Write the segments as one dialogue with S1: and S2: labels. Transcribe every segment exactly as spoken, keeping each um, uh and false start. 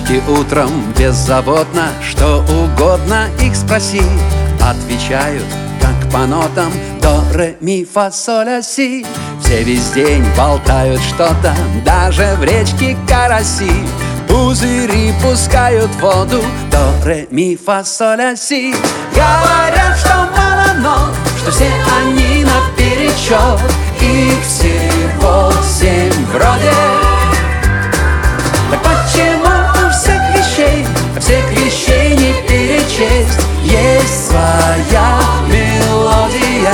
S1: Девочки утром беззаботно, что угодно их спроси, отвечают, как по нотам: до, ре, ми, фа, соль, ля, си. Все весь день болтают что-то, даже в речке караси. Пузыри пускают воду: до, ре, ми, фа, соль, ля, си. Говорят, что мало, но что все они наперечет. Их всего семь вроде. Так почему у всех вещей, а всех вещей не перечесть? Есть своя мелодия.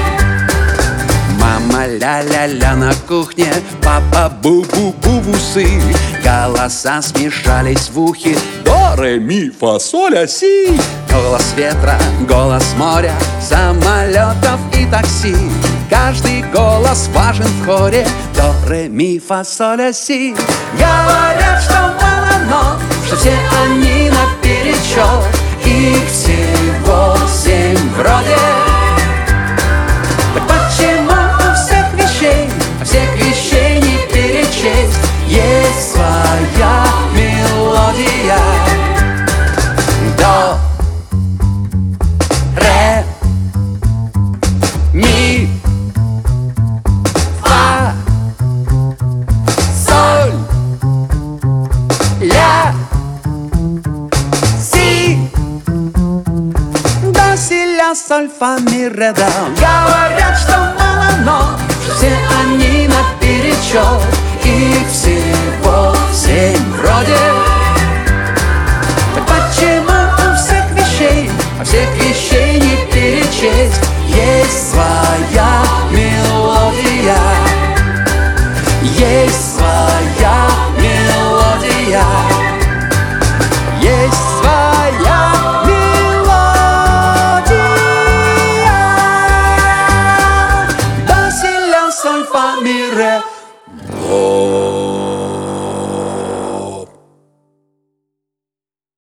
S1: Мама ля-ля-ля на кухне, папа бу-бу-бу в усы. Голоса смешались в ухе: до, ре, ми, фа, соль, ля, си. Голос ветра, голос моря, самолетов и такси. Каждый голос важен в хоре: до, ре, ми, фа, соль, ля, си. Говорят, что мало, но что все они наперечет. Их всего семь вроде. Так почему у всех вещей, а всех вещей не перечесть? Есть своя мелодия. До, ре, ми, фа, соль, ля, си. До, си, ля, соль, фа, ми, ре, до. Говорят, что мало, но что все они наперечет. Их всего семь вроде. Так почему у всех вещей, а всех вещей не перечесть? Есть своя мелодия. Есть своя мелодия. Есть своя мелодия. До, си, ля, соль, фа, ми, ре, до.